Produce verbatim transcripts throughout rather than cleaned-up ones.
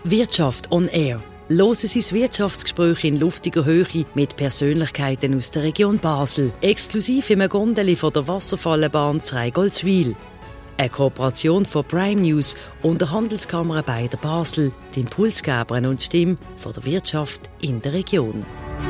Wirtschaft on Air. Hören Sie das Wirtschaftsgespräch in luftiger Höhe mit Persönlichkeiten aus der Region Basel. Exklusiv im Gondeli von der Wasserfallenbahn Zreigoldswil. Eine Kooperation von Prime News und der Handelskammer Beider Basel, die Impulsgeberin und Stimme von der Wirtschaft in der Region.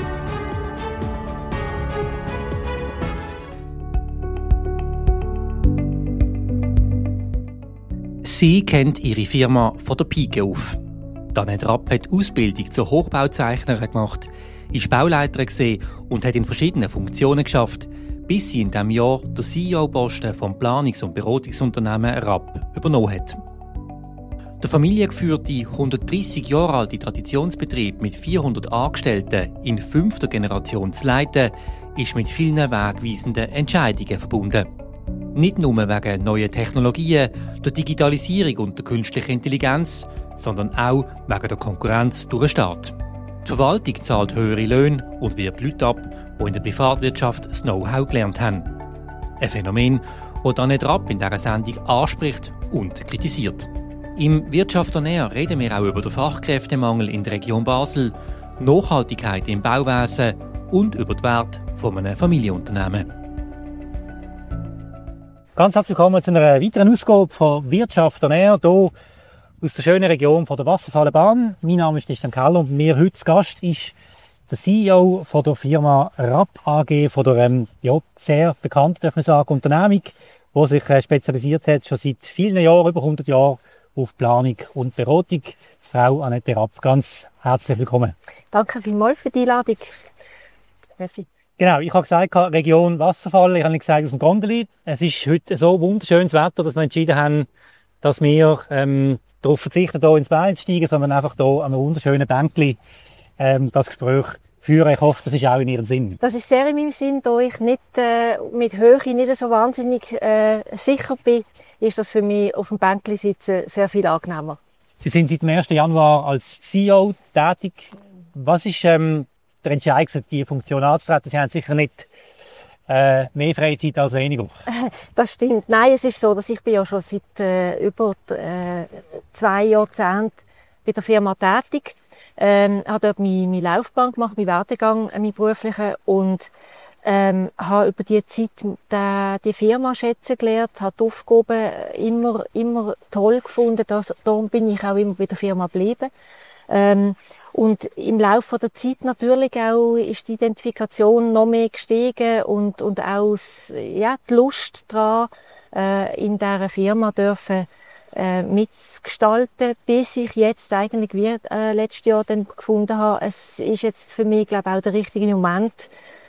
Sie kennt ihre Firma von der Pike auf. Annette Rapp hat Ausbildung zur Hochbauzeichnerin gemacht, ist Bauleiterin gesehen und hat in verschiedenen Funktionen geschafft, bis sie in diesem Jahr den C E O-Posten vom Planungs- und Beratungsunternehmen Rapp übernommen hat. Der familiengeführte, hundertdreissig Jahre alte Traditionsbetrieb mit vierhundert Angestellten in fünfter Generation zu leiten, ist mit vielen wegweisenden Entscheidungen verbunden. Nicht nur wegen neuen Technologien, der Digitalisierung und der künstlichen Intelligenz, sondern auch wegen der Konkurrenz durch den Staat. Die Verwaltung zahlt höhere Löhne und wirbt Leute ab, die in der Privatwirtschaft das Know-how gelernt haben. Ein Phänomen, das Annette Rapp in dieser Sendung anspricht und kritisiert. Im Wirtschaft on Air reden wir auch über den Fachkräftemangel in der Region Basel, Nachhaltigkeit im Bauwesen und über die Werte von einem Familienunternehmen. Ganz herzlich willkommen zu einer weiteren Ausgabe von Wirtschaft on Air, hier aus der schönen Region von der Wasserfallenbahn. Mein Name ist Christian Keller und mir heute zu Gast ist der C E O von der Firma Rapp A G, von der ähm, ja, sehr bekannten, darf man sagen, Unternehmung, die sich äh, spezialisiert hat, schon seit vielen Jahren, über hundert Jahren, auf Planung und Beratung. Frau Annette Rapp, ganz herzlich willkommen. Danke vielmals für die Einladung. Merci. Genau, ich habe gesagt, Region Wasserfall, ich habe nicht gesagt aus dem Gondeli. Es ist heute so wunderschönes Wetter, dass wir entschieden haben, dass wir ähm, darauf verzichten, hier ins Bett zu steigen, sondern einfach hier an einem wunderschönen Bänkli ähm, das Gespräch führen. Ich hoffe, das ist auch in Ihrem Sinn. Das ist sehr in meinem Sinn, da ich nicht äh, mit Höhe nicht so wahnsinnig äh, sicher bin, ist das für mich auf dem Bänkli sitzen sehr viel angenehmer. Sie sind seit dem ersten Januar als C E O tätig. Was ist ähm, der Entscheid, diese Funktion anzutreten? Sie haben sicher nicht äh, mehr Freizeit als weniger. Das stimmt. Nein, es ist so, dass ich bin ja schon seit äh, über äh, zwei Jahrzehnten bei der Firma tätig. Ähm, habe dort meine, meine Laufbahn gemacht, meinen Werdegang, äh, meinen beruflichen, und ähm, habe über die Zeit die, die Firma schätzen gelernt, habe die Aufgaben immer, immer toll gefunden. Das, darum bin ich auch immer bei der Firma geblieben. Ähm, Und im Laufe der Zeit natürlich auch ist die Identifikation noch mehr gestiegen und, und auch ja, die Lust daran, äh, in dieser Firma dürfen, äh, mitgestalten, bis ich jetzt eigentlich wie äh, letztes Jahr dann gefunden habe, es ist jetzt für mich, glaube ich, auch der richtige Moment,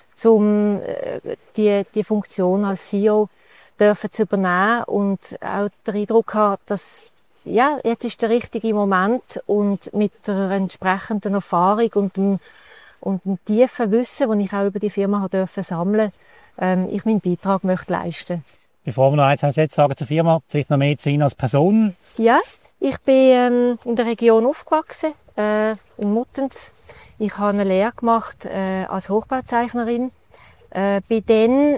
um äh, die, die Funktion als C E O dürfen zu übernehmen und auch den Eindruck habe, dass ja, jetzt ist der richtige Moment, und mit der entsprechenden Erfahrung und dem, und dem tiefen Wissen, das ich auch über die Firma durfte sammeln, ähm, ich meinen Beitrag möchte leisten. Bevor wir noch eins jetzt sagen zur Firma, vielleicht noch mehr zu Ihnen als Person. Ja, ich bin ähm, in der Region aufgewachsen, äh, in Muttenz. Ich habe eine Lehre gemacht äh, als Hochbauzeichnerin. Äh, bin dann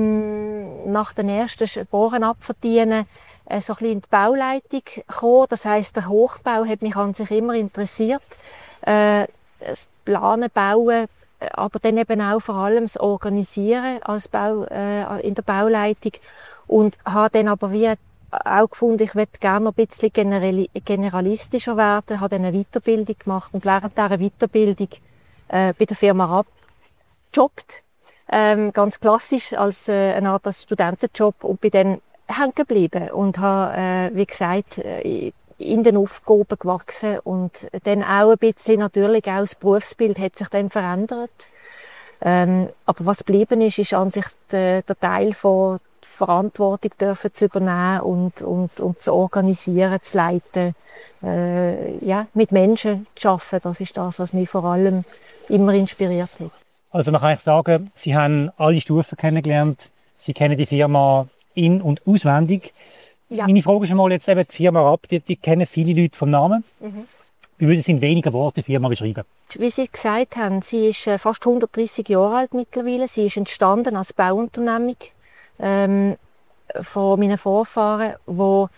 im, nach den ersten Sporen abverdienen äh, so ein bisschen in die Bauleitung gekommen. Das heisst, der Hochbau hat mich an sich immer interessiert. Äh, das Planen, Bauen, aber dann eben auch vor allem das Organisieren als Bau, äh, in der Bauleitung. Und habe dann aber wie auch gefunden, ich möchte gerne noch ein bisschen generalistischer werden, habe dann eine Weiterbildung gemacht und während dieser Weiterbildung äh, bei der Firma Rapp gejobbt. Ähm, ganz klassisch als äh, eine Art als Studentenjob, und bin dann hängen geblieben und habe, äh, wie gesagt, äh, in den Aufgaben gewachsen, und dann auch ein bisschen natürlich auch das Berufsbild hat sich dann verändert. Ähm, aber was geblieben ist, ist an sich der, der Teil von Verantwortung dürfen zu übernehmen und, und, und zu organisieren, zu leiten, äh, ja, mit Menschen zu arbeiten. Das ist das, was mich vor allem immer inspiriert hat. Also man kann ich sagen, Sie haben alle Stufen kennengelernt, Sie kennen die Firma in- und auswendig. Ja. Meine Frage ist einmal jetzt eben die Firma Rapp, die, die kennen viele Leute vom Namen. Mhm. Wie würden Sie in wenigen Worten die Firma beschreiben? Wie Sie gesagt haben, sie ist fast hundertdreissig Jahre alt mittlerweile. Sie ist entstanden als Bauunternehmung ähm, von meinen Vorfahren, wo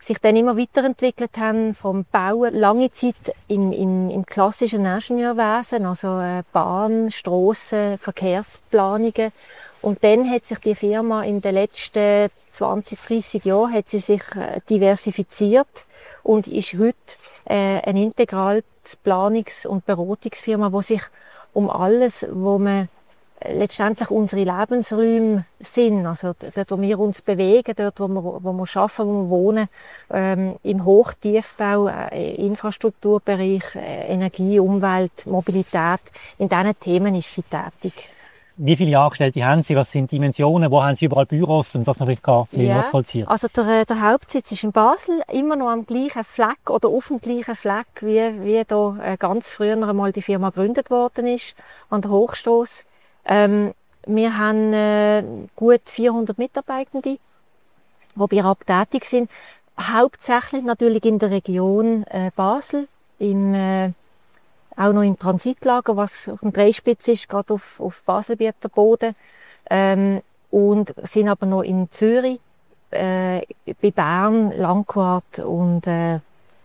sich dann immer weiterentwickelt haben vom Bauen, lange Zeit im, im, im klassischen Ingenieurwesen, also äh, Bahn, Strassen, Verkehrsplanungen. Und dann hat sich die Firma in den letzten zwanzig, dreissig Jahren hat sie sich äh, diversifiziert und ist heute äh, eine integrale Planungs- und Beratungsfirma, die sich um alles, wo man letztendlich unsere Lebensräume sind, also dort, wo wir uns bewegen, dort, wo wir, wo wir arbeiten, wo wir wohnen, ähm, im Hoch-Tiefbau, äh, Infrastrukturbereich, äh, Energie, Umwelt, Mobilität, in diesen Themen ist sie tätig. Wie viele Angestellte haben Sie? Was sind die Dimensionen? Wo haben Sie überall Büros, um das natürlich gar viel Ja. nachvollziehen? Also der, der Hauptsitz ist in Basel, immer noch am gleichen Fleck oder auf dem gleichen Fleck, wie, wie da äh, ganz früher einmal die Firma gegründet worden ist, an der Hochstrasse. Ähm, wir haben äh, gut vierhundert Mitarbeitende, die bei R A P tätig sind. Hauptsächlich natürlich in der Region äh, Basel, im, äh, auch noch im Transitlager, was auf dem Dreispitz ist, gerade auf, auf Baselbieter Boden. Ähm, und sind aber noch in Zürich, äh, bei Bern, Langquart und äh,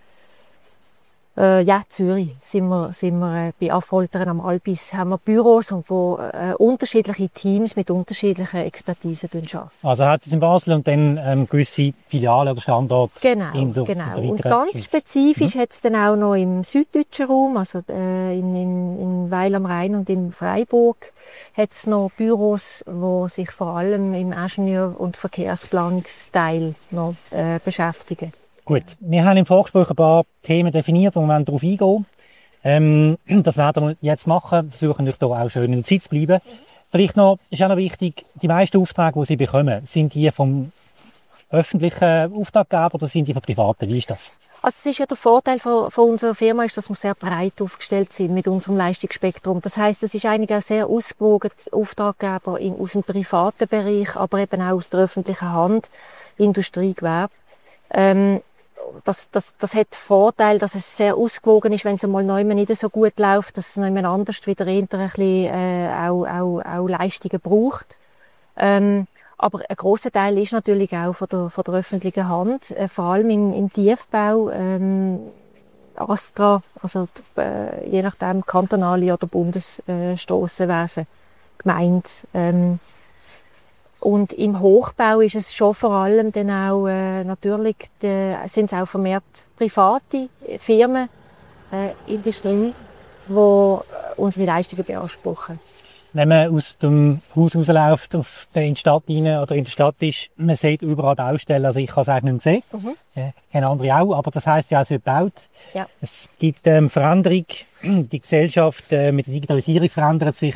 Äh, ja, Zürich sind wir, sind wir äh, bei Affoltern am Albis haben wir Büros und wo äh, unterschiedliche Teams mit unterschiedlichen Expertisen arbeiten. Also hat es in Basel und dann ähm, gewisse Filialen oder Standorte Genau, in der, genau. in der Und ganz Schweiz. spezifisch Mhm. hat es dann auch noch im süddeutschen Raum, also äh, in, in, in Weil am Rhein und in Freiburg, hat es noch Büros, die sich vor allem im Ingenieur- und Verkehrsplanungsteil noch äh, beschäftigen. Gut, wir haben im Vorgespräch ein paar Themen definiert, wo wir darauf eingehen. Ähm, das werden wir jetzt machen, versuchen euch hier auch schön in der Zeit zu bleiben. Vielleicht noch, ist auch noch wichtig, die meisten Aufträge, die Sie bekommen, sind die vom öffentlichen Auftraggeber oder sind die von privaten? Wie ist das? Also es ist ja der Vorteil von, von unserer Firma, ist, dass wir sehr breit aufgestellt sind mit unserem Leistungsspektrum. Das heißt, es ist eigentlich auch sehr ausgewogen, Auftraggeber in, aus dem privaten Bereich, aber eben auch aus der öffentlichen Hand, Industrie, Gewerbe. Ähm, Das, das, das hat den Vorteil, dass es sehr ausgewogen ist, wenn es einmal neu nicht so gut läuft, dass es noch jemand anders wieder ein bisschen äh, auch, auch, auch Leistungen braucht. Ähm, aber ein grosser Teil ist natürlich auch von der, von der öffentlichen Hand, äh, vor allem im, im Tiefbau, ähm, Astra, also äh, je nachdem kantonale oder Bundesstrassenwesen, äh, Gemeinde. Ähm, Und im Hochbau ist es schon vor allem dann auch, äh, natürlich, sind es auch vermehrt private Firmen, äh, Industrie, die unsere Leistungen beanspruchen. Wenn man aus dem Haus rausläuft, auf der in die Stadt rein oder in der Stadt ist, man sieht überall Baustellen. Also ich kann es eigentlich nicht mehr sehen. Mhm. Äh, haben andere auch, aber das heisst ja, es wird gebaut. Ja. Es gibt ähm, Veränderung. Die Gesellschaft äh, mit der Digitalisierung verändert sich.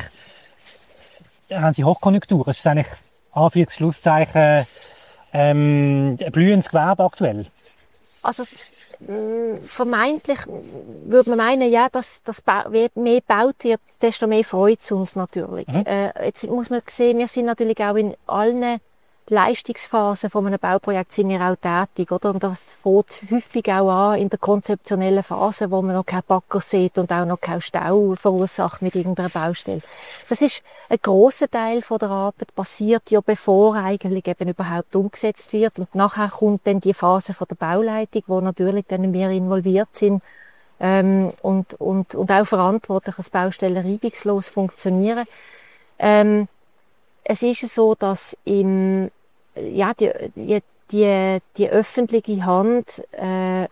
Da haben sie Hochkonjunktur. Es ist eigentlich Anführungs- Schlusszeichen, ähm, ein blühendes Gewerbe aktuell. Also, mh, vermeintlich würde man meinen, ja, dass, dass je mehr gebaut wird, desto mehr freut es uns natürlich. Mhm. Äh, jetzt muss man sehen, wir sind natürlich auch in allen Leistungsphasen von einem Bauprojekt sind wir auch tätig, oder? Und das fängt häufig auch an in der konzeptionellen Phase, wo man noch keinen Bagger sieht und auch noch keinen Stau verursacht mit irgendeiner Baustelle. Das ist ein grosser Teil von der Arbeit, passiert ja bevor eigentlich eben überhaupt umgesetzt wird. Und nachher kommt dann die Phase von der Bauleitung, wo natürlich dann wir involviert sind, ähm, und, und, und auch verantwortlich, dass Baustellen reibungslos funktionieren. Ähm, Es ist so, dass im, ja, die, die, die öffentliche Hand äh,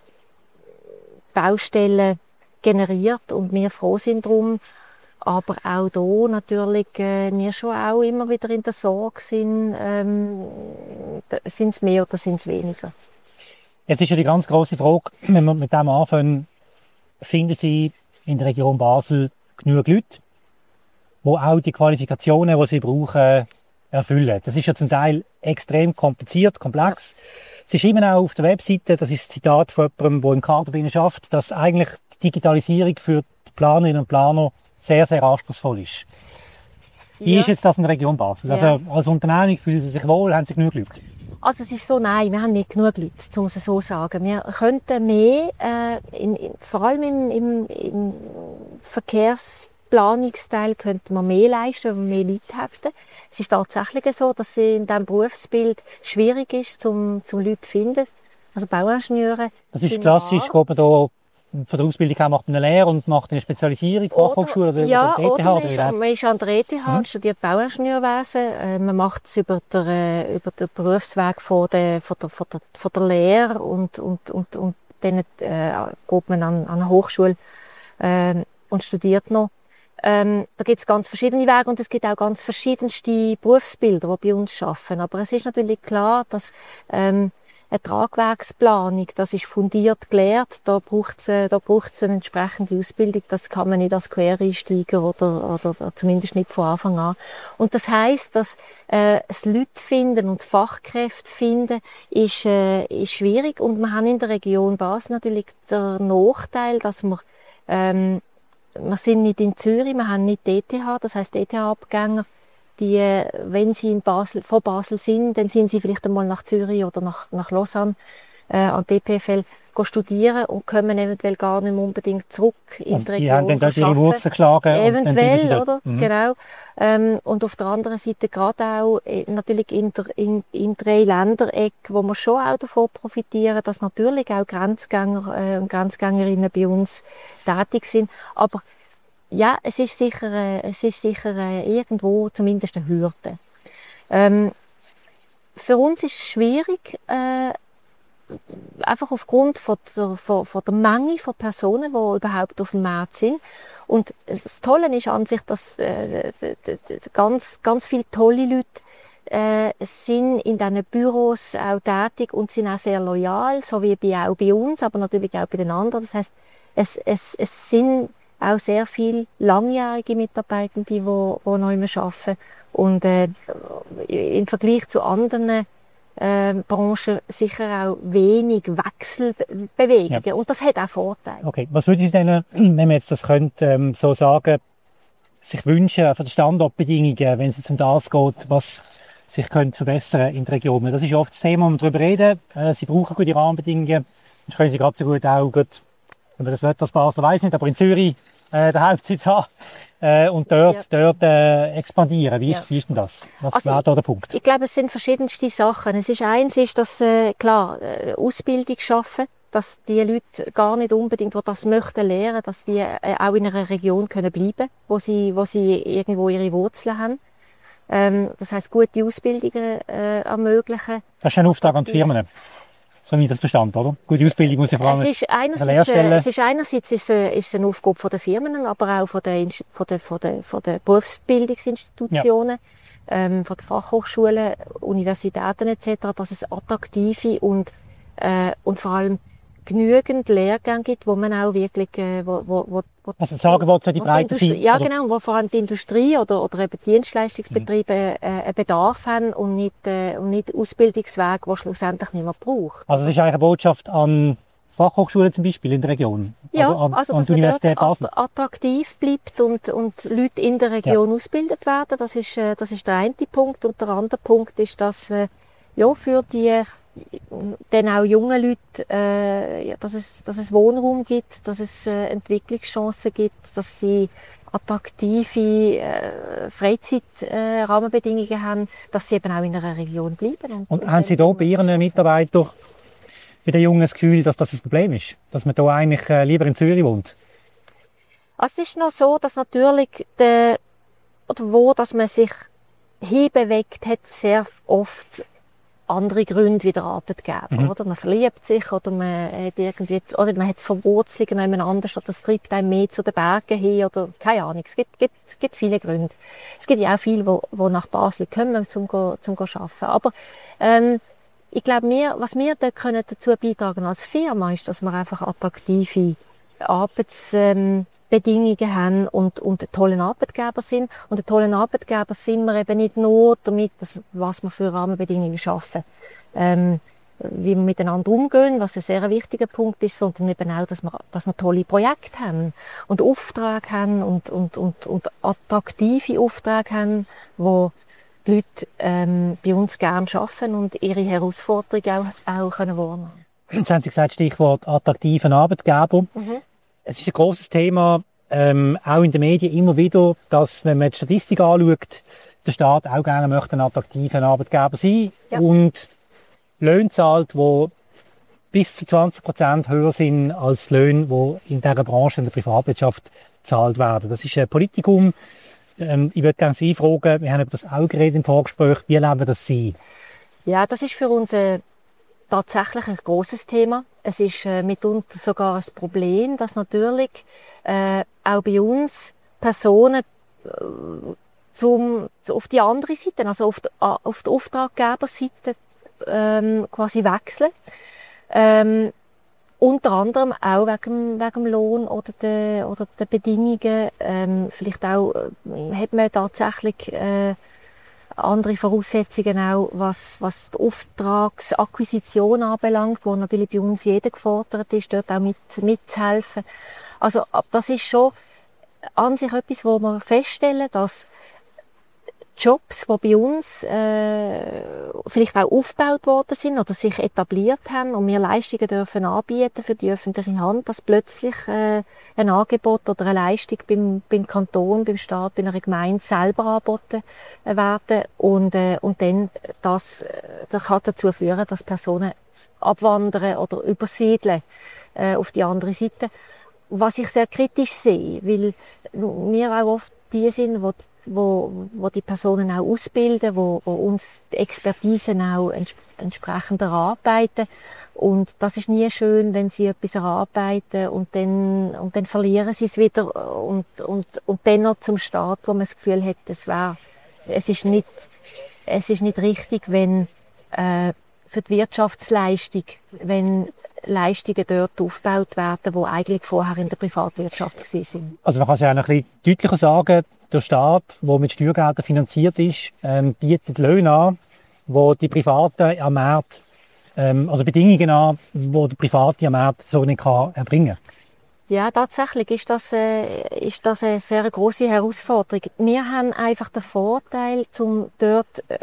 Baustellen generiert und wir froh sind drum. Aber auch da natürlich äh, wir schon auch immer wieder in der Sorge sind, ähm, sind es mehr oder sind es weniger. Jetzt ist ja die ganz grosse Frage, wenn wir mit dem anfangen, finden Sie in der Region Basel genug Leute, die auch die Qualifikationen, die sie brauchen, erfüllen. Das ist ja zum Teil extrem kompliziert, komplex. Es ist immer auch auf der Webseite, das ist ein Zitat von jemandem, der im Kader arbeitet, dass eigentlich die Digitalisierung für die Planerinnen und Planer sehr, sehr anspruchsvoll ist. Wie Ja. ist jetzt das in der Region Basel? Ja. Also als Unternehmung fühlen Sie sich wohl, haben Sie genug Leute? Also es ist so, nein, wir haben nicht genug Leute, um es so zu sagen. Wir könnten mehr, äh, in, in, vor allem im, im, im Verkehrsplanungsteil könnte man mehr leisten, wenn wir mehr Leute hätten. Es ist tatsächlich so, dass es in diesem Berufsbild schwierig ist, zum, zum Leute zu finden. Also Bauingenieure. Das ist klassisch, geht man da von der Ausbildung her macht man eine Lehre und macht eine Spezialisierung, Fachhochschule oder, ja, oder E T H? Oder man, ist, man ist an der E T H, mhm. studiert Bauingenieurwesen. Äh, man macht es über, der, über den Berufsweg von der, von der, von der, von der Lehre und, und, und, und dann äh, geht man an, an eine Hochschule äh, und studiert noch. Ähm, da gibt es ganz verschiedene Wege und es gibt auch ganz verschiedenste Berufsbilder, die bei uns arbeiten. Aber es ist natürlich klar, dass ähm, eine Tragwerksplanung, das ist fundiert gelehrt, da braucht es äh, da braucht's eine entsprechende Ausbildung, das kann man nicht als Quereinsteiger oder, oder, oder zumindest nicht von Anfang an. Und das heisst, dass äh, das Leute finden und Fachkräfte finden, ist, äh, ist schwierig und wir haben in der Region Basel natürlich den Nachteil, dass wir ähm, wir sind nicht in Zürich, wir haben nicht die E T H, das heisst E T H-Abgänger, die, wenn sie in Basel, von Basel sind, dann sind sie vielleicht einmal nach Zürich oder nach, nach Lausanne äh, an D P F L studieren und kommen eventuell gar nicht mehr unbedingt zurück in also die Region. Die haben dann dort ihre Wurzeln geschlagen. Eventuell, oder? Mhm. Genau. Ähm, und auf der anderen Seite gerade auch äh, natürlich in, der, in, in drei Ländereck, wo wir schon auch davon profitieren, dass natürlich auch Grenzgänger äh, und Grenzgängerinnen bei uns tätig sind. Aber ja, es ist sicher, äh, es ist sicher äh, irgendwo zumindest eine Hürde. Ähm, für uns ist es schwierig, äh, einfach aufgrund von der, von, von der Menge von Personen, die überhaupt auf dem Markt sind. Und das Tolle ist an sich, dass äh, ganz, ganz viele tolle Leute äh, sind in diesen Büros auch tätig und sind auch sehr loyal, so wie bei, auch bei uns, aber natürlich auch bei den anderen. Das heisst, es, es, es sind auch sehr viele langjährige Mitarbeitende, die, die noch immer arbeiten. Und äh, im Vergleich zu anderen äh, Branchen sicher auch wenig Wechselbewegungen. Ja. Und das hat auch Vorteile. Okay, was würde Sie denn, wenn man jetzt das könnte, ähm, so sagen, sich wünschen von den Standortbedingungen, wenn es um das geht, was sich könnte verbessern in der Region? Das ist oft das Thema, wo wir darüber reden. Äh, Sie brauchen gute Rahmenbedingungen. Sonst können Sie gerade so gut auch, gut, wenn man das Wetter als Basel weiss nicht, aber in Zürich äh, den Hauptsitz haben äh, und dort, ja. dort äh, expandieren. Wie ist, ja. wie ist denn das? Was also wäre da der Punkt? Ich glaube, es sind verschiedenste Sachen. Es ist eins, ist, dass äh, klar äh, Ausbildung schaffen, dass die Leute gar nicht unbedingt, die das möchten lernen, dass die äh, auch in einer Region können bleiben, wo sie, wo sie irgendwo ihre Wurzeln haben. Ähm, das heisst, gute Ausbildungen äh, ermöglichen. Das ist ein Auftrag an die Firmen. So wie ich das verstanden, oder? Gute Ausbildung muss ich vor allem es ist einerseits, äh, es ist einerseits ist, äh, ist eine Aufgabe der Firmen, aber auch von den, von den, von den, von den Berufsbildungsinstitutionen, ja. ähm, von den Fachhochschulen, Universitäten et cetera, dass es attraktive und, äh, und vor allem genügend Lehrgänge gibt, wo man auch wirklich, äh, wo, wo, wo, also sagen wir, die Breite sind. Ja, oder? Genau, wo vor allem die Industrie oder, oder eben Dienstleistungsbetriebe mhm. äh, einen Bedarf haben und nicht, äh, und nicht Ausbildungswege, die schlussendlich niemand braucht. Also es ist eigentlich eine Botschaft an Fachhochschulen zum Beispiel in der Region? Ja, also, an, also an dass die Universität Basel attraktiv bleibt und, und Leute in der Region ja. ausgebildet werden, das ist, äh, das ist der eine Punkt. Und der andere Punkt ist, dass äh, ja, für die dann auch jungen Leute, äh, ja, dass es, dass es Wohnraum gibt, dass es äh, Entwicklungschancen gibt, dass sie attraktive äh, Freizeitrahmenbedingungen äh, haben, dass sie eben auch in einer Region bleiben. Und, und haben Sie da bei Ihren Mitarbeitern, bei den Jungen das Gefühl, dass das ein Problem ist? Dass man da eigentlich äh, lieber in Zürich wohnt? Es ist noch so, dass natürlich der, oder wo, dass man sich hinbewegt hat, sehr oft andere Gründe wie der Arbeitgeber, mhm. oder? Man verliebt sich, oder man hat irgendwie, oder man hat Verwurzelungen jemand anders, oder es treibt einem mehr zu den Bergen hin, oder, keine Ahnung. Es gibt, gibt, es gibt viele Gründe. Es gibt ja auch viele, die, die nach Basel kommen, zum, zum arbeiten. Aber, ähm, ich glaube, wir, was wir da können dazu beitragen als Firma, ist, dass wir einfach attraktive Arbeits, ähm, Bedingungen haben und, und ein toller Arbeitgeber sind. Und ein toller Arbeitgeber sind wir eben nicht nur damit, dass, was wir für Rahmenbedingungen schaffen, ähm, wie wir miteinander umgehen, was ein sehr wichtiger Punkt ist, sondern eben auch, dass wir, dass wir tolle Projekte haben und Aufträge haben und, und, und, und attraktive Aufträge haben, wo die Leute ähm, bei uns gerne arbeiten und ihre Herausforderungen auch, auch können wahrnehmen. Jetzt haben Sie gesagt, Stichwort attraktiven Arbeitgeber. Mhm. Es ist ein grosses Thema, ähm, auch in den Medien immer wieder, dass, wenn man die Statistik anschaut, der Staat auch gerne möchte ein attraktiver Arbeitgeber sein ja. und Löhne zahlt, die bis zu zwanzig Prozent höher sind als die Löhne, die in dieser Branche, in der Privatwirtschaft, gezahlt werden. Das ist ein Politikum. Ähm, ich würde gerne Sie fragen, wir haben über das auch geredet im Vorgespräch, wie erleben das Sie? Ja, das ist für uns äh, tatsächlich ein grosses Thema. Es ist äh, mitunter sogar ein Problem, dass natürlich äh, auch bei uns Personen äh, zum, auf die andere Seite, also auf die, auf die Auftraggeberseite ähm, quasi wechseln. Ähm, unter anderem auch wegen, wegen dem Lohn oder der, oder der Bedingungen. Ähm, vielleicht auch äh, hat man tatsächlich äh, andere Voraussetzungen auch, was, was die Auftragsakquisition anbelangt, wo natürlich bei uns jeder gefordert ist, dort auch mit, mitzuhelfen. Also, das ist schon an sich etwas, wo wir feststellen, dass Jobs, die bei uns äh, vielleicht auch aufgebaut worden sind oder sich etabliert haben und wir Leistungen dürfen anbieten für die öffentliche Hand, dass plötzlich äh, ein Angebot oder eine Leistung beim, beim Kanton, beim Staat, bei einer Gemeinde selber angeboten werden und, äh, und dann das, das kann dazu führen, dass Personen abwandern oder übersiedeln äh, auf die andere Seite. Was ich sehr kritisch sehe, weil wir auch oft die sind, die wo, wo die Personen auch ausbilden, wo, wo uns die Expertisen auch ents entsprechend erarbeiten. Und das ist nie schön, wenn sie etwas erarbeiten und dann, und dann verlieren sie es wieder und, und, und dann noch zum Staat, wo man das Gefühl hat, es wäre, es ist nicht, es ist nicht richtig, wenn, äh, für die Wirtschaftsleistung, wenn Leistungen dort aufgebaut werden, die eigentlich vorher in der Privatwirtschaft waren. Also man kann es ja noch ein bisschen deutlicher sagen, der Staat, der mit Steuergeldern finanziert ist, ähm, bietet Löhne an, die die Privaten am Markt, ähm, oder Bedingungen an, die der Private am Markt so nicht kann erbringen kann. Ja, tatsächlich ist das, äh, ist das eine sehr grosse Herausforderung. Wir haben einfach den Vorteil, um dort äh,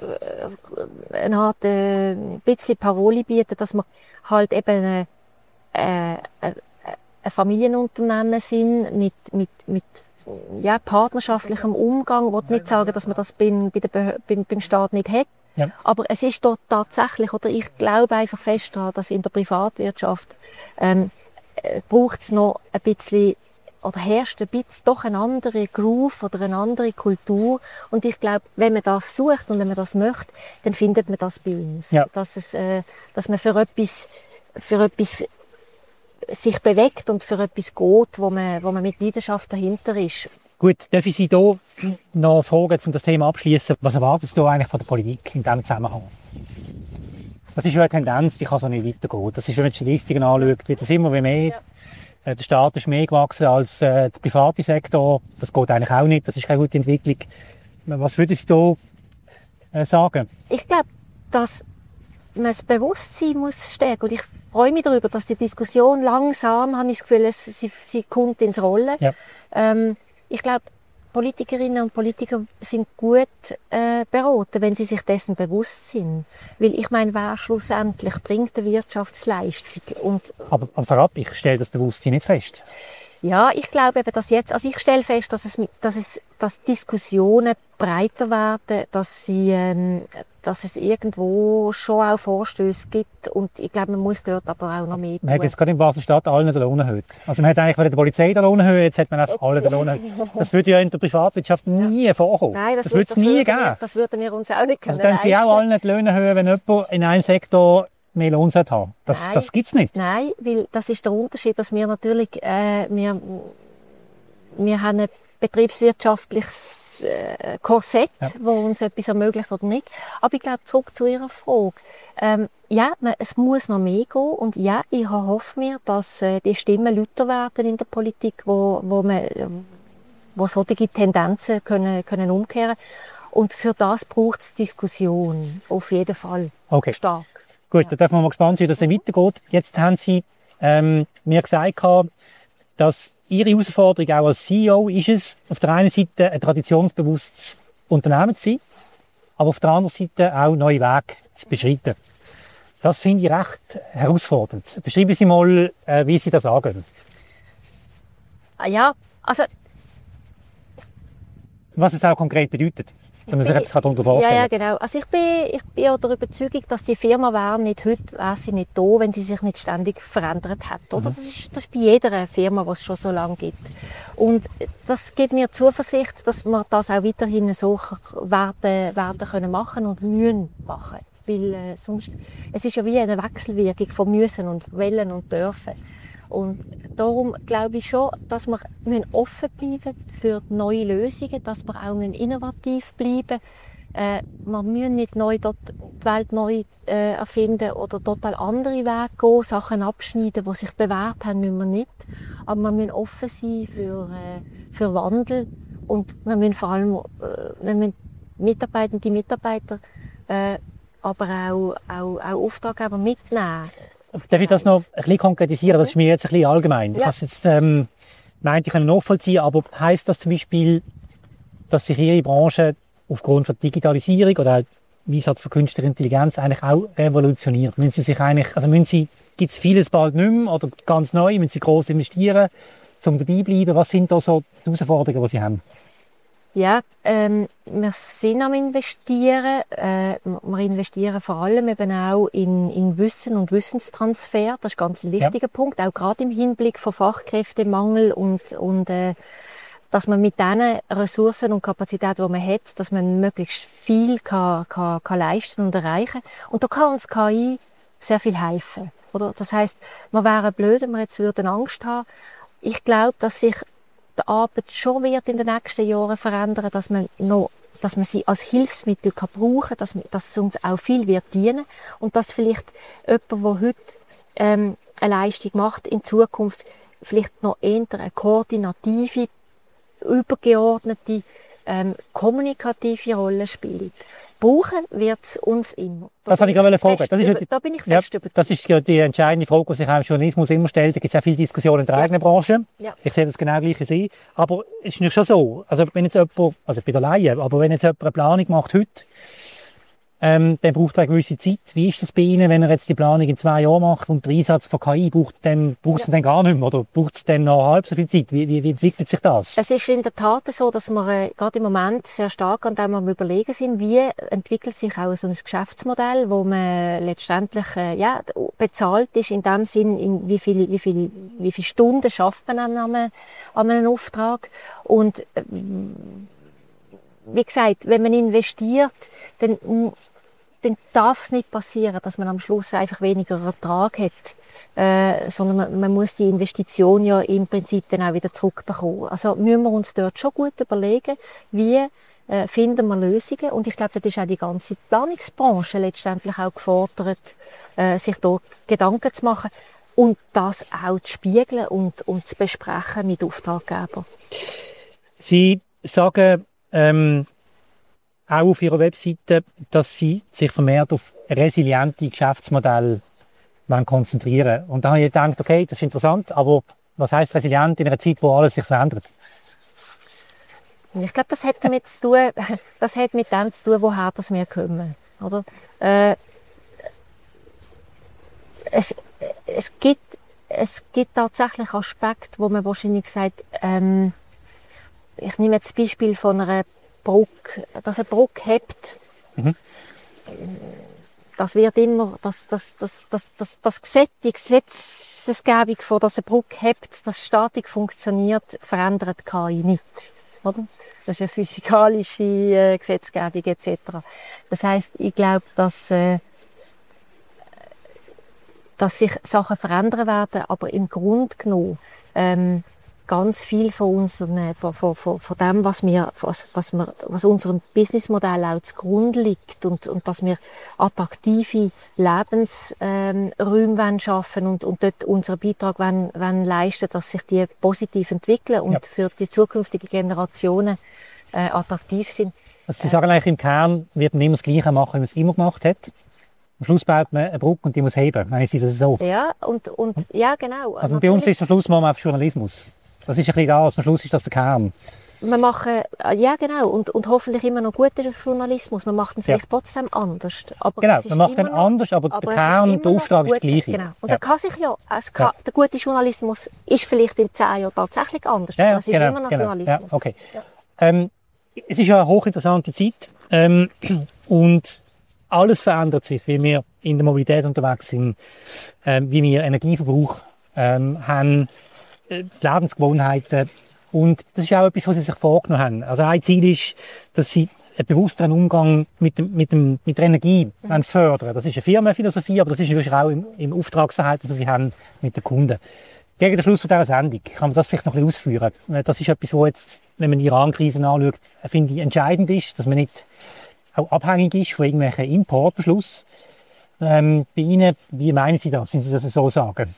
eine Art äh, ein bisschen Paroli bieten, dass wir halt eben äh, äh, äh, ein Familienunternehmen sind mit, mit, mit ja, partnerschaftlichem Umgang. Ich will nicht sagen, dass man das beim, bei der, beim, beim Staat nicht hat. Ja. Aber es ist dort tatsächlich, oder ich glaube einfach fest daran, dass in der Privatwirtschaft ähm, braucht es noch ein bisschen, oder herrscht ein bisschen doch eine andere Groove oder eine andere Kultur. Und ich glaube, wenn man das sucht und wenn man das möchte, dann findet man das bei uns. Ja. Dass es, äh, dass man für etwas, für etwas sich bewegt und für etwas geht, wo man, wo man mit Leidenschaft dahinter ist. Gut, darf ich Sie hier noch fragen, um das Thema abschließen? Was erwartest du eigentlich von der Politik in diesem Zusammenhang? Das ist ja eine Tendenz, die kann so nicht weitergehen. Das ist, wenn man die Statistiken anschaut, wird es immer mehr. Ja. Der Staat ist mehr gewachsen als äh, der private Sektor. Das geht eigentlich auch nicht. Das ist keine gute Entwicklung. Was würden Sie da äh, sagen? Ich glaube, dass man das Bewusstsein muss stärken. Und ich freue mich darüber, dass die Diskussion langsam, habe ich das Gefühl, es, sie, sie kommt ins Rollen. Ja. Ähm, ich glaube, Politikerinnen und Politiker sind gut äh, beraten, wenn sie sich dessen bewusst sind. Weil ich meine, wer schlussendlich bringt eine Wirtschaftsleistung? Und aber, aber vorab, ich stelle das Bewusstsein nicht fest. Ja, ich glaube eben, dass jetzt, also ich stelle fest, dass es, dass es, dass Diskussionen breiter werden, dass sie, ähm, dass es irgendwo schon auch Vorstöße gibt und ich glaube, man muss dort aber auch noch mehr tun. Man hat jetzt gerade in Basel-Stadt allen den Lohn erhöht. Also man hat eigentlich bei der Polizei den Lohn erhöht, jetzt hat man einfach allen den Lohn erhöht. Das würde ja in der Privatwirtschaft nie vorkommen. Nein, das, das würde es nie geben. Wir, das würden wir uns auch nicht können Also dann sie auch allen die Löhne erhöhen, wenn jemand in einem Sektor mehr Lohn sollte haben. Das, Nein, das gibt's nicht. Nein, weil das ist der Unterschied, dass wir natürlich, äh, wir, wir haben ein betriebswirtschaftliches äh, Korsett, ja, wo uns etwas ermöglicht oder nicht. Aber ich glaube, zurück zu Ihrer Frage. Ähm, ja, man, es muss noch mehr gehen. Und ja, ich hoffe mir, dass äh, die Stimmen lauter werden in der Politik, wo, wo, man, wo solche Tendenzen können, können umkehren. Und für das braucht es Diskussion. Auf jeden Fall. Okay. Stark. Gut, ja. Da dürfen wir mal gespannt sein, wie das dann weitergeht. Jetzt haben Sie ähm, mir gesagt, dass Ihre Herausforderung auch als C E O ist es, auf der einen Seite ein traditionsbewusstes Unternehmen zu sein, aber auf der anderen Seite auch neue Wege zu beschreiten. Das finde ich recht herausfordernd. Beschreiben Sie mal, äh, wie Sie das angehen. Ja, also... Was es auch konkret bedeutet. wenn man sich jetzt darunter vorstellen kann. Ja, ja, genau. Also ich bin, ich bin auch der Überzeugung, dass die Firma wäre nicht heute, wäre sie nicht da, wenn sie sich nicht ständig verändert hat. Oder? Mhm. Das ist, das ist bei jeder Firma, die es schon so lange gibt. Und das gibt mir Zuversicht, dass wir das auch weiterhin so werden, werden können machen und müssen machen. Weil äh, sonst, es ist ja wie eine Wechselwirkung von müssen und wollen und dürfen. Und darum glaube ich schon, dass wir offen bleiben für neue Lösungen, dass wir auch innovativ bleiben. Äh, wir müssen nicht neu dort die Welt neu äh, erfinden oder total andere Wege gehen, Sachen abschneiden, die sich bewährt haben, müssen wir nicht. Aber wir müssen offen sein für, äh, für Wandel und wir müssen vor allem äh, wir müssen Mitarbeitende, Mitarbeiter, äh, aber auch, auch, auch Auftraggeber mitnehmen. Darf ich das noch ein bisschen konkretisieren? Das ist mir jetzt ein bisschen allgemein. Ja. Ich habe es jetzt, ähm, meint, ich kann nachvollziehen, aber heisst das zum Beispiel, dass sich Ihre Branche aufgrund von Digitalisierung oder auch Einsatz von künstlicher Intelligenz eigentlich auch revolutioniert? Müssen Sie sich eigentlich, also müssen Sie, gibt es vieles bald nicht mehr oder ganz neu? Müssen Sie gross investieren, um dabei zu bleiben? Was sind da so die Herausforderungen, die Sie haben? Ja, ähm, wir sind am Investieren. Äh, wir investieren vor allem eben auch in, in Wissen und Wissenstransfer. Das ist ganz ein wichtiger ja. Punkt, auch gerade im Hinblick von Fachkräftemangel und, und äh, dass man mit diesen Ressourcen und Kapazitäten, die man hat, dass man möglichst viel kann, kann, kann leisten und erreichen. Und da kann uns K I sehr viel helfen. Oder? Das heisst, wir wären blöd, wenn wir jetzt würden Angst haben. Ich glaube, dass sich die Arbeit schon wird in den nächsten Jahren verändern, dass man noch, dass man sie als Hilfsmittel kann brauchen, dass, dass es uns auch viel wird dienen und dass vielleicht jemand, der heute ähm, eine Leistung macht, in Zukunft vielleicht noch eher eine koordinative, übergeordnete, ähm, kommunikative Rolle spielt. Brauchen wird es uns immer. Da das habe ich gerade fragen. Das ist über, da bin ich fest ja, überzeugt. Das ist ja die entscheidende Frage, die sich auch im Journalismus immer stellt. Da gibt es auch viele Diskussionen in der ja. eigenen Branche. Ja. Ich sehe das genau gleich wie Sie. Aber es ist nicht schon so. Also wenn jetzt jemand, also ich bin der Laie, aber wenn jetzt jemand eine Planung macht heute, ähm, dann braucht er eine gewisse Zeit. Wie ist das bei Ihnen, wenn er jetzt die Planung in zwei Jahren macht und der Einsatz von K I braucht, dann braucht es ja. dann gar nicht mehr oder braucht es dann noch halb so viel Zeit? Wie, wie, wie entwickelt sich das? Es ist in der Tat so, dass wir äh, gerade im Moment sehr stark an dem am Überlegen sind, wie entwickelt sich auch so ein Geschäftsmodell, wo man letztendlich äh, ja, bezahlt ist in dem Sinn, in wie viel, wie viel, wie viele Stunden schafft man an einem, an einem Auftrag und äh, wie gesagt, wenn man investiert, dann, dann darf es nicht passieren, dass man am Schluss einfach weniger Ertrag hat, äh, sondern man, man muss die Investition ja im Prinzip dann auch wieder zurückbekommen. Also müssen wir uns dort schon gut überlegen, wie äh, finden wir Lösungen. Und ich glaube, das ist auch die ganze Planungsbranche letztendlich auch gefordert, äh, sich da Gedanken zu machen und das auch zu spiegeln und, und zu besprechen mit Auftraggebern. Sie sagen, Ähm, auch auf Ihrer Webseite, dass Sie sich vermehrt auf resiliente Geschäftsmodelle konzentrieren. Und da habe ich gedacht, okay, das ist interessant, aber was heisst resilient in einer Zeit, wo alles sich verändert? Ich glaube, das hat damit zu tun, das hat mit dem zu tun, woher das wir kommen, oder? Äh, es, es gibt, es gibt tatsächlich Aspekte, wo man wahrscheinlich sagt, ähm, ich nehme jetzt das Beispiel von einer Brücke, dass eine Brücke hebt. Mhm. Das wird immer, das, das, das, das, das, das Gesetz, die Gesetzesgebung von, dass eine Brücke hebt, dass Statik funktioniert, verändert K I nicht, oder? Das ist eine physikalische äh, Gesetzgebung et cetera. Das heisst, ich glaube, dass, äh, dass sich Sachen verändern werden, aber im Grunde genommen, ähm, ganz viel von unseren, von, von, von, von dem, was wir, was, was wir, was unserem Businessmodell auch zugrunde liegt und, und dass wir attraktive Lebensräume ähm, schaffen und, und dort unseren Beitrag wollen, wollen leisten, dass sich die positiv entwickeln und ja. für die zukünftigen Generationen äh, attraktiv sind. Also Sie sagen eigentlich, im Kern wird man immer das Gleiche machen, wie man es immer gemacht hat. Am Schluss baut man eine Brücke und die muss heben. Meine ich, ist das so? Ja, und, und, ja, genau. Also, also bei uns ist am Schluss machen wir einfach Journalismus. Das ist ein bisschen egal, am Schluss ist das der Kern. Wir machen, ja genau, und, und hoffentlich immer noch guten Journalismus. Wir machen ihn vielleicht ja. trotzdem anders. Aber genau, man macht ihn anders, aber, aber der Kern, der Auftrag ist der gleiche. Genau. Und ja. da kann sich ja, es kann, ja, der gute Journalismus ist vielleicht in zehn Jahren tatsächlich anders. Ja, ja, das ist genau, immer noch genau. Journalismus. Ja, okay. Ja. Ähm, es ist ja eine hochinteressante Zeit. Ähm, und alles verändert sich, wie wir in der Mobilität unterwegs sind, ähm, wie wir Energieverbrauch ähm, haben, äh, die Lebensgewohnheiten. Und das ist auch etwas, was sie sich vorgenommen haben. Also ein Ziel ist, dass sie einen bewussteren Umgang mit, dem, mit, dem, mit der Energie mhm. fördern. Das ist eine Firmenphilosophie, aber das ist natürlich auch im, im Auftragsverhältnis, das sie haben mit den Kunden. Gegen den Schluss von dieser Sendung kann man das vielleicht noch ein bisschen ausführen. Das ist etwas, was jetzt, wenn man die Iran-Krise anschaut, finde ich, entscheidend ist, dass man nicht auch abhängig ist von irgendwelchen Importen am Schluss. Ähm, bei Ihnen, wie meinen Sie das, wenn Sie das so sagen?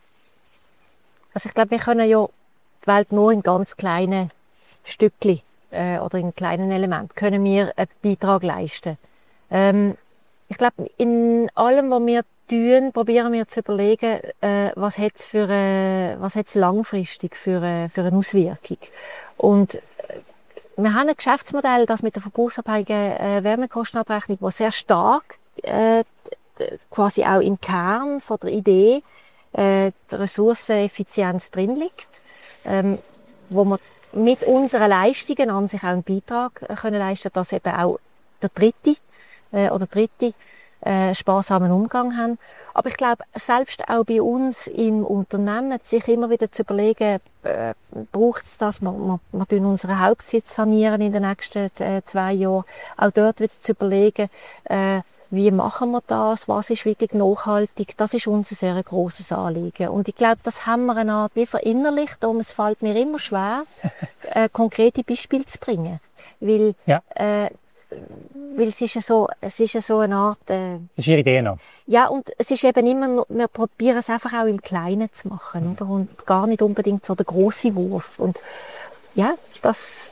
Also ich glaube, wir können ja die Welt nur in ganz kleinen Stückchen äh, oder in kleinen Elementen können wir einen Beitrag leisten. Ähm, ich glaube, in allem, was wir tun, probieren wir zu überlegen, äh, was hat es für äh, was hat's langfristig für, äh, für eine Auswirkung. Und äh, wir haben ein Geschäftsmodell, das mit der verbrauchsabhängigen äh, Wärmekostenabrechnung, das sehr stark äh, quasi auch im Kern von der Idee äh, der Ressourceneffizienz drin liegt, ähm, wo wir mit unseren Leistungen an sich auch einen Beitrag äh, können leisten, dass eben auch der Dritte äh, oder Dritte äh, sparsamen Umgang haben. Aber ich glaube, selbst auch bei uns im Unternehmen sich immer wieder zu überlegen, äh, braucht es das? Wir, wir, wir tun unseren Hauptsitz sanieren in den nächsten äh, zwei Jahren. Auch dort wieder zu überlegen, äh, wie machen wir das? Was ist wirklich nachhaltig? Das ist uns ein sehr grosses Anliegen. Und ich glaube, das haben wir eine Art wie verinnerlicht. Und es fällt mir immer schwer, äh, konkrete Beispiele zu bringen. Weil, ja. äh, weil es ist ja so, es ist ja so eine Art, äh, das ist Ihre Idee noch. Ja, und es ist eben immer noch, wir probieren es einfach auch im Kleinen zu machen, oder? Und gar nicht unbedingt so der grosse Wurf. Und, ja, das,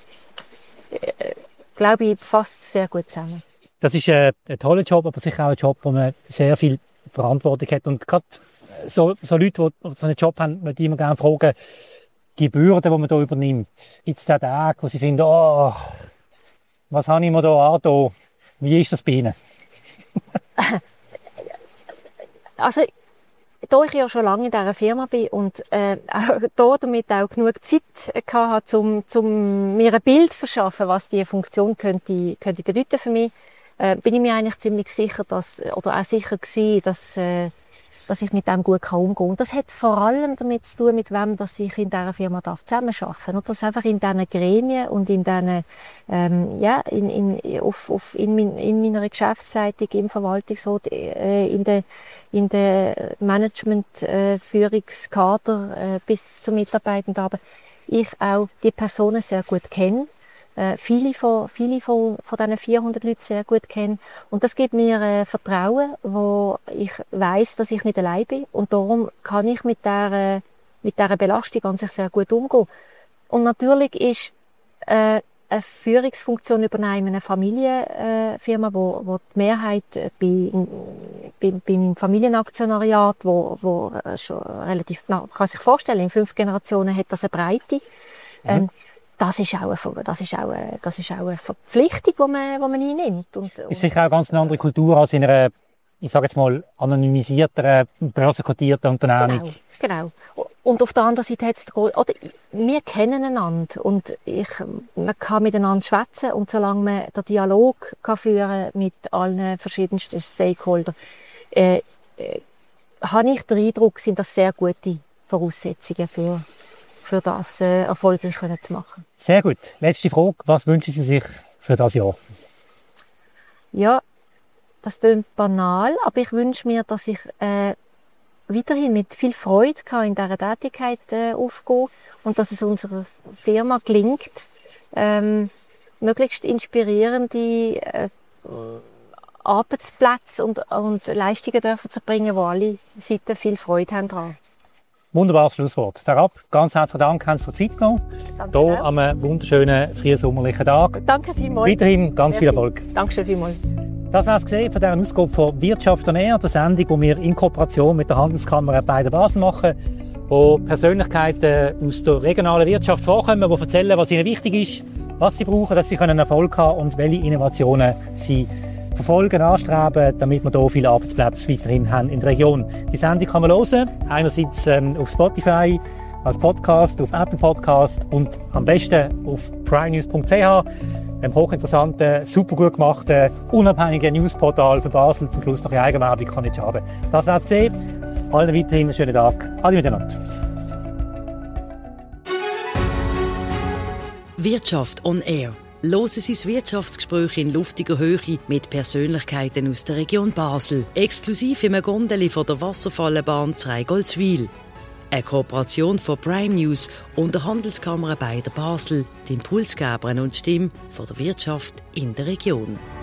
äh, glaube ich, fasst sehr gut zusammen. Das ist ein, ein toller Job, aber sicher auch ein Job, wo man sehr viel Verantwortung hat. Und gerade so, so Leute, die so einen Job haben, die immer gerne fragen, die Bürde, die man hier übernimmt, gibt es da Tage, wo sie finden, oh, was habe ich mir da an? Wie ist das bei Ihnen? Also, da ich ja schon lange in dieser Firma bin und äh, auch damit auch genug Zeit hatte, um, um mir ein Bild zu verschaffen, was diese Funktion könnte, könnte bedeuten für mich, äh, bin ich mir eigentlich ziemlich sicher, dass, oder auch sicher gewesen, dass, äh, dass ich mit dem gut kann umgehen kann. Und das hat vor allem damit zu tun, mit wem dass ich in dieser Firma darf zusammenarbeiten darf. Und das einfach in diesen Gremien und in diesen, ähm, ja, in, in, auf, auf, in, mein, in meiner Geschäftsleitung, im Verwaltungsrat, äh, in der, in der Management, äh, Führungskader, äh, bis zum Mitarbeitenden, aber ich auch die Personen sehr gut kenne. Äh, viele von, viele von, von diesen vierhundert Leuten sehr gut kenne. Und das gibt mir äh, Vertrauen, wo ich weiss, dass ich nicht allein bin. Und darum kann ich mit dieser, mit dieser Belastung an sich sehr gut umgehen. Und natürlich ist, äh, eine Führungsfunktion übernehmen in einer Familienfirma, äh, wo, wo die Mehrheit bei, bei, beim Familienaktionariat, wo, wo äh, schon relativ, na, man kann sich vorstellen, in fünf Generationen hat das eine Breite. Ähm, mhm. Das ist auch eine, das ist auch eine, das ist auch eine Verpflichtung, die man, die man einnimmt. Und, und ist sicher auch ganz eine andere Kultur als in einer, ich sage jetzt mal, anonymisierteren, börsenkotierten Unternehmung. Genau, genau. Und auf der anderen Seite hat es, oder wir kennen einander und ich, man kann miteinander schwätzen und solange man den Dialog kann führen mit allen verschiedensten Stakeholdern, äh, äh, habe ich den Eindruck, sind das sehr gute Voraussetzungen für für das äh, erfolgreich können zu machen. Sehr gut. Letzte Frage. Was wünschen Sie sich für das Jahr? Ja, das klingt banal, aber ich wünsche mir, dass ich äh, weiterhin mit viel Freude kann in dieser Tätigkeit äh, aufgehen und dass es unserer Firma gelingt, ähm, möglichst inspirierende äh, Arbeitsplätze und, und Leistungen dürfen zu bringen, wo alle Seiten viel Freude haben daran. Wunderbares Schlusswort. Herab, ganz herzlichen Dank, haben Sie zur Zeit genommen. Danke. Hier am wunderschönen, frühsommerlichen Tag. Danke vielmals. Weiterhin ganz Merci. Viel Erfolg. Dankeschön vielmals. Das war es gesehen von dieser Ausgabe von Wirtschaft on Air, der Sendung, die wir in Kooperation mit der Handelskammer Beider Basel machen, wo Persönlichkeiten aus der regionalen Wirtschaft vorkommen, die erzählen, was ihnen wichtig ist, was sie brauchen, dass sie Erfolg haben können und welche Innovationen sie verfolgen, anstreben, damit wir hier viele Arbeitsplätze weiterhin haben in der Region. Die Sendung kann man hören, einerseits ähm, auf Spotify, als Podcast, auf Apple Podcast und am besten auf prime news punkt c h. einem hochinteressanten, super gut gemachten, unabhängigen Newsportal für Basel. Zum Schluss noch eine Eigenwerbung, kann nicht schaden. Das war's sehen. Allen weiterhin einen schönen Tag. Ade miteinander. Wirtschaft on Air. Hören Sie das Wirtschaftsgespräch in luftiger Höhe mit Persönlichkeiten aus der Region Basel. Exklusiv im Gondeli von der Wasserfallenbahn Treigoldswil. Eine Kooperation von Prime News und der Handelskammer Beider Basel, den Impulsgebern und Stimme von der Wirtschaft in der Region.